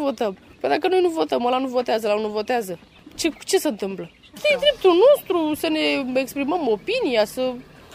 votăm? Păi dacă noi nu votăm, ăla nu votează, ăla nu votează. Ce se întâmplă? E dreptul nostru să ne exprimăm opinia, să...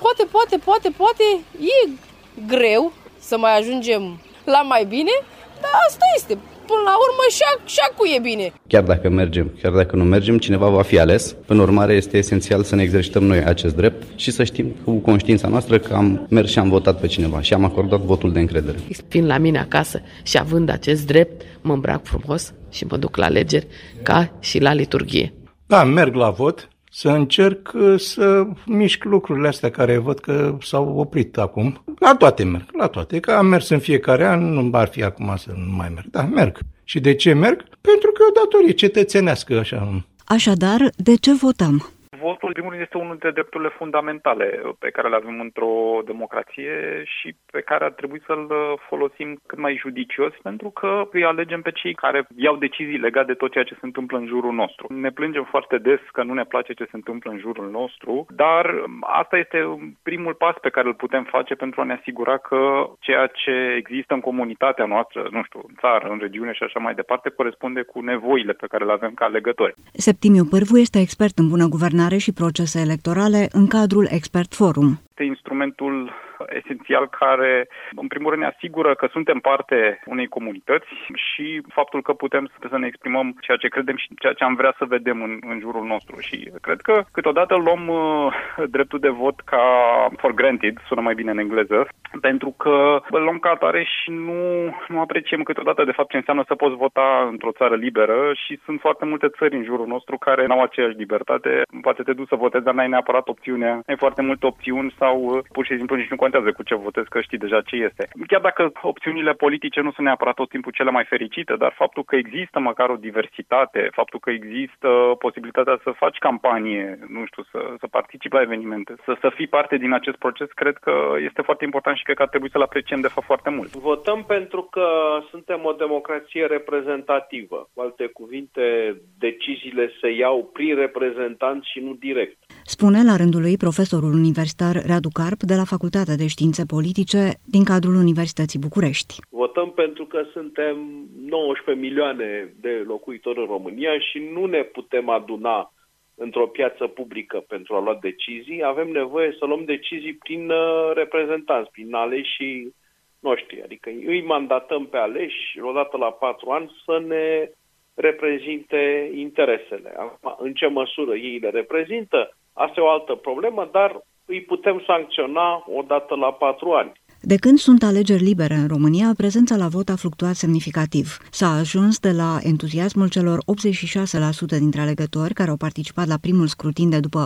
Poate e greu să mai ajungem la mai bine, dar asta este. Până la urmă și acu e bine. Chiar dacă mergem, chiar dacă nu mergem, cineva va fi ales. Până urmare, este esențial să ne exercităm noi acest drept și să știm cu conștiința noastră că am mers și am votat pe cineva și am acordat votul de încredere. Fiind la mine acasă și având acest drept, mă îmbrac frumos și mă duc la alegeri ca și la liturghie. Da, merg la vot, să încerc să mișc lucrurile astea care văd că s-au oprit acum. La toate merg, la toate. Că am mers în fiecare an, nu ar fi acum să nu mai merg. Da, merg. Și de ce merg? Pentru că e o datorie cetățenească, așa. Așadar, de ce votăm? Votul, în primul rând, este unul dintre drepturile fundamentale pe care le avem într-o democrație și pe care ar trebui să-l folosim cât mai judicios, pentru că îi alegem pe cei care iau decizii legate de tot ceea ce se întâmplă în jurul nostru. Ne plângem foarte des că nu ne place ce se întâmplă în jurul nostru, dar asta este primul pas pe care îl putem face pentru a ne asigura că ceea ce există în comunitatea noastră, nu știu, în țară, în regiune și așa mai departe, corespunde cu nevoile pe care le avem ca alegători. Septimiu Pârvu este expert în bună guvernare și procese electorale în cadrul Expert Forum. Este instrumentul esențial care, în primul rând, ne asigură că suntem parte unei comunități și faptul că putem să ne exprimăm ceea ce credem și ceea ce am vrea să vedem în jurul nostru. Și cred că câteodată luăm dreptul de vot ca for granted, sună mai bine în engleză, pentru că îl luăm ca atare și nu apreciem câteodată de fapt ce înseamnă să poți vota într-o țară liberă și sunt foarte multe țări în jurul nostru care n-au aceeași libertate. Poate te duci să votezi, dar n-ai neapărat opțiunea. Ai foarte multe opțiuni sau pur și simplu nici nu contează cu ce votezi, că știi deja ce este. Chiar dacă opțiunile politice nu sunt neapărat tot timpul cele mai fericite, dar faptul că există măcar o diversitate, faptul că există posibilitatea să faci campanie, nu știu, să participi la evenimente, să fii parte din acest proces, cred că este foarte important și cred că ar trebui să-l apreciem de fapt foarte mult. Votăm pentru că suntem o democrație reprezentativă. Cu alte cuvinte, deciziile se iau prin reprezentanți și nu direct. Spune la rândul lui profesorul universitar Radu Carp de la Facultatea de Științe Politice din cadrul Universității București. Votăm pentru că suntem 19 milioane de locuitori în România și nu ne putem aduna într-o piață publică pentru a lua decizii. Avem nevoie să luăm decizii prin reprezentanți, prin aleșii noștri. Adică îi mandatăm pe aleși, odată la 4 ani, să ne reprezinte interesele. În ce măsură ei le reprezintă? Asta e o altă problemă, dar îi putem sancționa odată la 4 ani. De când sunt alegeri libere în România, prezența la vot a fluctuat semnificativ. S-a ajuns de la entuziasmul celor 86% dintre alegători care au participat la primul scrutin de după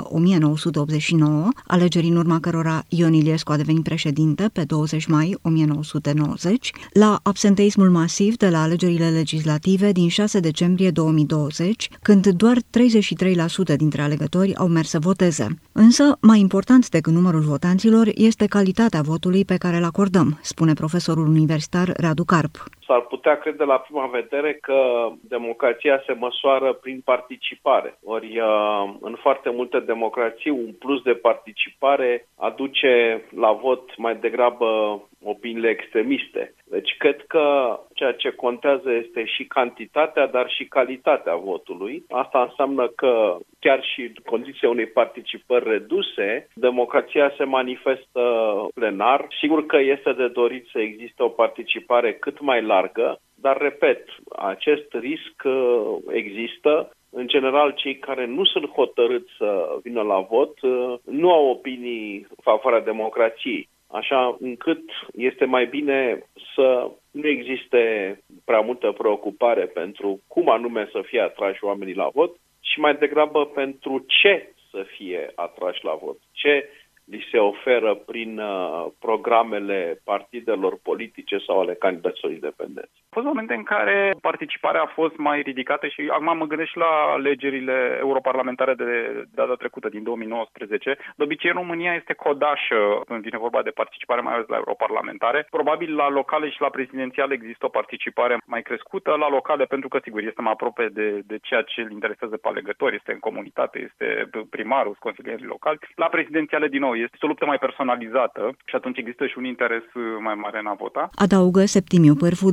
1989, alegeri în urma cărora Ion Iliescu a devenit președinte pe 20 mai 1990, la absenteismul masiv de la alegerile legislative din 6 decembrie 2020, când doar 33% dintre alegători au mers să voteze. Însă, mai important decât numărul votanților este calitatea votului pe care îl acordăm, spune profesorul universitar Radu Carp. S-ar putea crede la prima vedere că democrația se măsoară prin participare. Ori în foarte multe democrații un plus de participare aduce la vot mai degrabă opiniile extremiste. Deci cred că ceea ce contează este și cantitatea, dar și calitatea votului. Asta înseamnă că chiar și în condiția unei participări reduse, democrația se manifestă plenar. Sigur că este de dorit să existe o participare cât mai largă, dar, repet, acest risc există. În general, cei care nu sunt hotărâți să vină la vot nu au opinii în favoarea democrației. Așa încât este mai bine să nu existe prea multă preocupare pentru cum anume să fie atrași oamenii la vot, și mai degrabă pentru ce să fie atrași la vot, ce li se oferă prin programele partidelor politice sau ale candidaților independenți. Au fost momente în care participarea a fost mai ridicată și acum mă gândesc și la alegerile europarlamentare de data trecută, din 2019. De obicei, în România este codașă când vine vorba de participare, mai ales la europarlamentare. Probabil la locale și la prezidențiale există o participare mai crescută. La locale, pentru că, sigur, este mai aproape de ceea ce îl interesează pe alegători, este în comunitate, este primarul, consilierii locali. La prezidențiale, din nou, este o luptă mai personalizată și atunci există și un interes mai mare în a vota. Adaugă Septimiu Pârvu de la Expert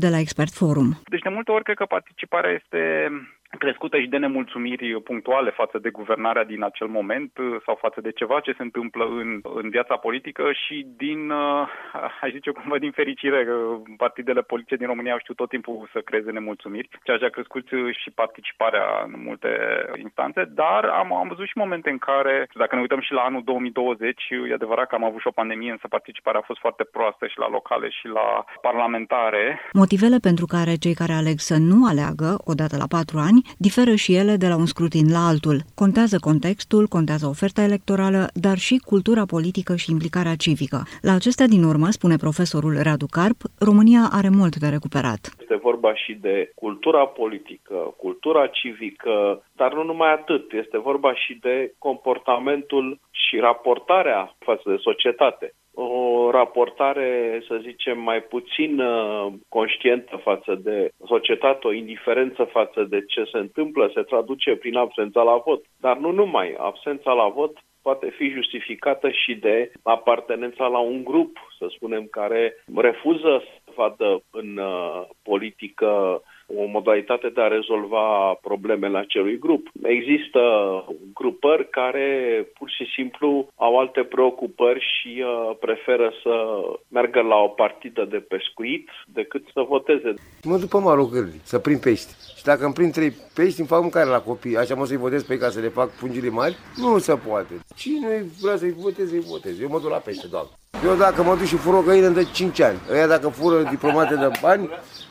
Forum. Deci de multe ori cred că participarea este crescută și de nemulțumiri punctuale față de guvernarea din acel moment sau față de ceva ce se întâmplă în viața politică și aș zice cumva din fericire, partidele politice din România au știut tot timpul să creeze nemulțumiri, ceea ce a crescut și participarea în multe instanțe, dar am văzut și momente în care, dacă ne uităm și la anul 2020, e adevărat că am avut și o pandemie, însă participarea a fost foarte proastă și la locale și la parlamentare. Motivele pentru care cei care aleg să nu aleagă, odată la 4 ani, diferă și ele de la un scrutin la altul. Contează contextul, contează oferta electorală, dar și cultura politică și implicarea civică. La acestea din urmă, spune profesorul Radu Carp, România are mult de recuperat. Este vorba și de cultura politică, cultura civică, dar nu numai atât. Este vorba și de comportamentul și raportarea față de societate. O raportare, să zicem, mai puțin conștientă față de societate, o indiferență față de ce se întâmplă, se traduce prin absența la vot. Dar nu numai. Absența la vot poate fi justificată și de apartenența la un grup, să spunem, care refuză să vadă în politică o modalitate de a rezolva problemele acelui grup. Există grupări care pur și simplu au alte preocupări și preferă să meargă la o partidă de pescuit decât să voteze. Mă duc pe malul gârlii, să prind pești. Și dacă îmi prind 3 pești, îmi fac mâncare la copii. Așa mă să-i votez pe ei ca să le fac pungile mari? Nu se poate. Cine vrea să-i votez, să-i votez. Eu mă duc la pește, doamne. Eu dacă mă duc și fur o găină, îmi dă 5 ani. Ăia dacă fură diplomate de bani,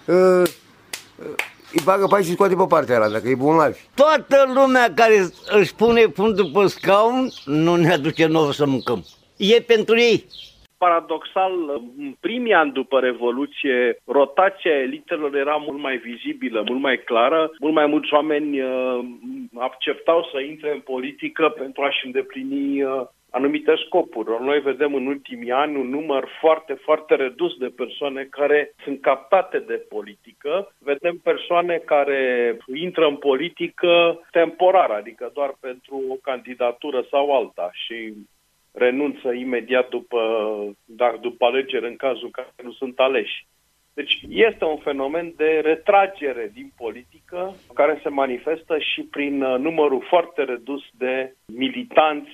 îi bagă pai și scoate pe partea aia, dacă e bolnavi. Toată lumea care își pune fundul pe scaun nu ne aduce nouă să mâncăm. E pentru ei. Paradoxal, în primii ani după Revoluție, rotația elitelor era mult mai vizibilă, mult mai clară. Mult mai mulți oameni acceptau să intre în politică pentru a-și îndeplini anumite scopuri. Noi vedem în ultimii ani un număr foarte, foarte redus de persoane care sunt captate de politică. Vedem persoane care intră în politică temporar, adică doar pentru o candidatură sau alta și renunță imediat după alegeri în cazul în care nu sunt aleși. Deci este un fenomen de retragere din politică care se manifestă și prin numărul foarte redus de militanți,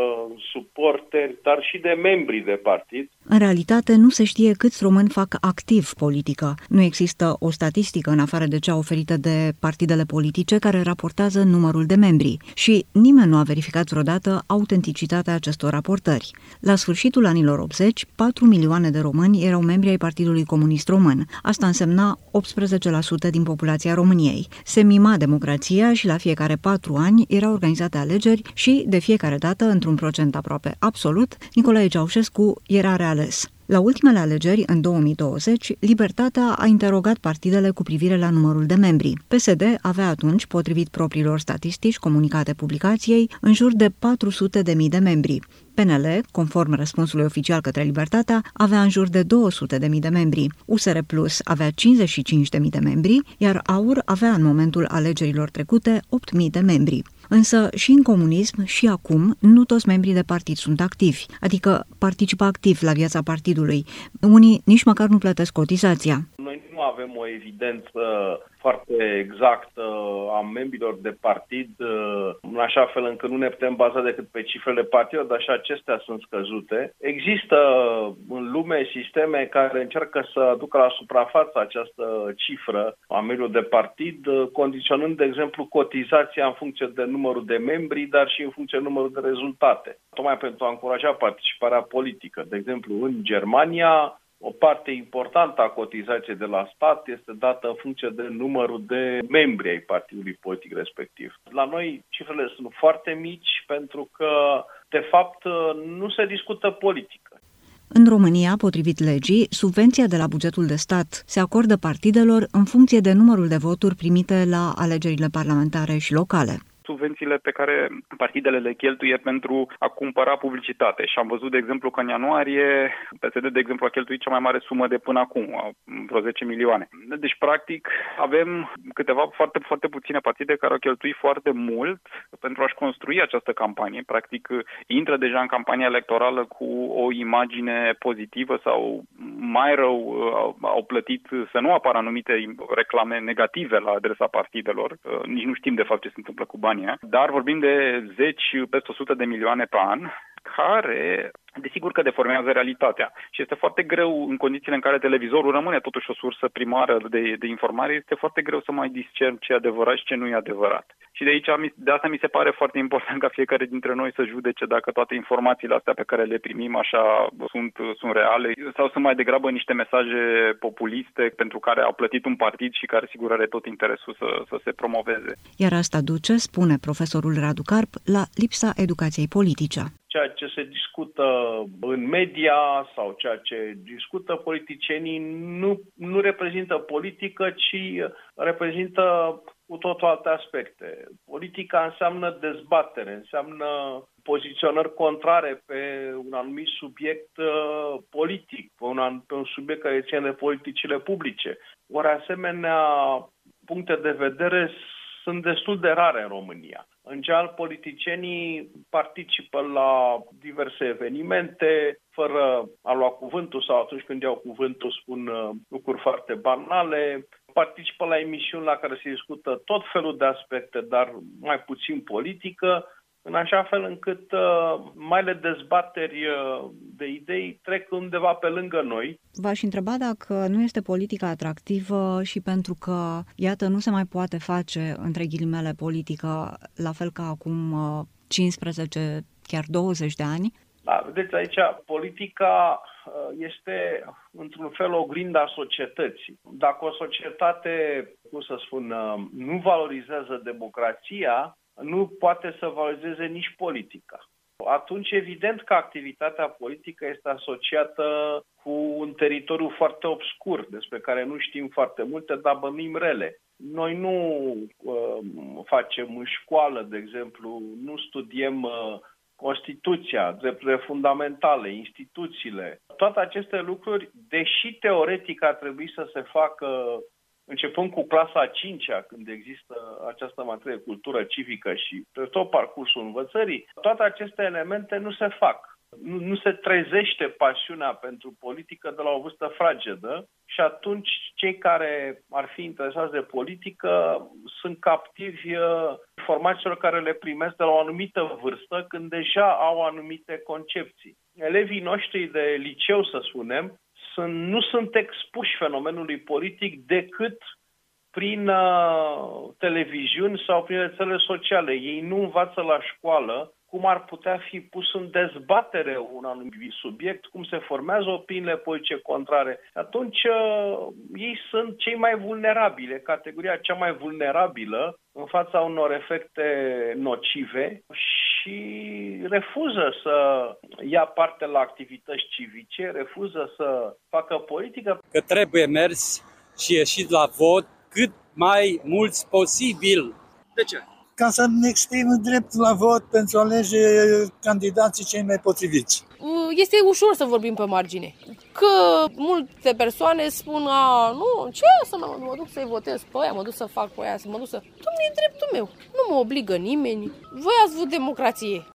suporteri, dar și de membri de partid. În realitate, nu se știe câți români fac activ politică. Nu există o statistică în afară de cea oferită de partidele politice care raportează numărul de membri și nimeni nu a verificat vreodată autenticitatea acestor raportări. La sfârșitul anilor 80, 4 milioane de români erau membri ai Partidului Comunist Român. Asta însemna 18% din populația României. Se mima democrația și la fiecare 4 ani erau organizate alegeri și, de fiecare dată, într-un procent aproape absolut, Nicolae Ceaușescu era reales. La ultimele alegeri, în 2020, Libertatea a interogat partidele cu privire la numărul de membri. PSD avea atunci, potrivit propriilor statistici comunicate publicației, în jur de 400.000 de membri. PNL, conform răspunsului oficial către Libertatea, avea în jur de 200.000 de membri. USR Plus avea 55.000 de membri, iar AUR avea în momentul alegerilor trecute 8.000 de membri. Însă și în comunism și acum nu toți membrii de partid sunt activi, adică participă activ la viața partidului. Unii nici măcar nu plătesc cotizația. Noi nu avem o evidență foarte exactă a membrilor de partid, în așa fel încât nu ne putem baza decât pe cifrele partidelor, dar și acestea sunt scăzute. Există în lume sisteme care încearcă să aducă la suprafață această cifră a membrilor de partid, condiționând, de exemplu, cotizația în funcție de numărul de membri, dar și în funcție de numărul de rezultate, tocmai pentru a încuraja participarea politică. De exemplu, în Germania, o parte importantă a cotizației de la stat este dată în funcție de numărul de membri ai partidului politic respectiv. La noi cifrele sunt foarte mici pentru că, de fapt, nu se discută politică. În România, potrivit legii, subvenția de la bugetul de stat se acordă partidelor în funcție de numărul de voturi primite la alegerile parlamentare și locale. subvențiile pe care partidele le cheltuie pentru a cumpăra publicitate. Și am văzut, de exemplu, că în ianuarie PSD, de exemplu, a cheltuit cea mai mare sumă de până acum, vreo 10 milioane. Deci, practic, avem câteva foarte, foarte puține partide care au cheltuit foarte mult pentru a-și construi această campanie. Practic, intră deja în campania electorală cu o imagine pozitivă sau, mai rău, au plătit să nu apară anumite reclame negative la adresa partidelor. Nici nu știm, de fapt, ce se întâmplă cu banii ăia. Dar vorbim de peste 100 de milioane pe an, care, desigur că deformează realitatea. Și este foarte greu, în condițiile în care televizorul rămâne totuși o sursă primară de informare, este foarte greu să mai discern ce e adevărat și ce nu e adevărat. Și de asta mi se pare foarte important ca fiecare dintre noi să judece dacă toate informațiile astea pe care le primim așa sunt reale sau sunt mai degrabă niște mesaje populiste pentru care au plătit un partid și care sigur are tot interesul să se promoveze. Iar asta duce, spune profesorul Radu Carp, la lipsa educației politice. Ceea ce se discută în media sau ceea ce discută politicienii nu reprezintă politică, ci reprezintă cu totul alte aspecte. Politica înseamnă dezbatere, înseamnă poziționări contrare pe un anumit subiect politic, pe un subiect care ține de politicile publice. Ori asemenea puncte de vedere sunt destul de rare în România. În general, politicienii participă la diverse evenimente, fără a lua cuvântul sau atunci când iau cuvântul spun lucruri foarte banale, participă la emisiuni la care se discută tot felul de aspecte, dar mai puțin politică, în așa fel încât marile dezbateri de idei trec undeva pe lângă noi. V-aș întreba dacă nu este politica atractivă și pentru că, iată, nu se mai poate face, între ghilimele, politică la fel ca acum 15, chiar 20 de ani? Da, vedeți, aici politica este într-un fel oglinda societății. Dacă o societate, nu valorizează democrația, nu poate să valorizeze nici politica. Atunci, evident că activitatea politică este asociată cu un teritoriu foarte obscur, despre care nu știm foarte multe, dar bănuim rele. Noi nu facem în școală, de exemplu, nu studiem Constituția, drepturile fundamentale, instituțiile. Toate aceste lucruri, deși teoretic ar trebui să se facă începând cu clasa a 5-a, când există această materie de cultură civică și pe tot parcursul învățării, toate aceste elemente nu se fac. Nu se trezește pasiunea pentru politică de la o vârstă fragedă și atunci cei care ar fi interesați de politică sunt captivi informațiilor care le primesc de la o anumită vârstă, când deja au anumite concepții. Elevii noștri de liceu, să spunem, nu sunt expuși fenomenului politic decât prin televiziuni sau prin rețelele sociale. Ei nu învață la școală cum ar putea fi pus în dezbatere un anumit subiect, cum se formează opiniile politice contrare. Atunci ei sunt cei mai vulnerabili, categoria cea mai vulnerabilă în fața unor efecte nocive și refuză să ia parte la activități civice, refuză să facă politică. Că trebuie mers și ieșit la vot cât mai mulți posibil. De ce? Ca să-mi exprim dreptul la vot pentru a alege candidații cei mai potriviți. Este ușor să vorbim pe margine. Că multe persoane spun, nu, ce să mă duc să-i votez pe aia, mă duc să fac pe aia, să mă duc să... Dom'le, e dreptul meu, nu mă obligă nimeni. Voi ați vrut democrație.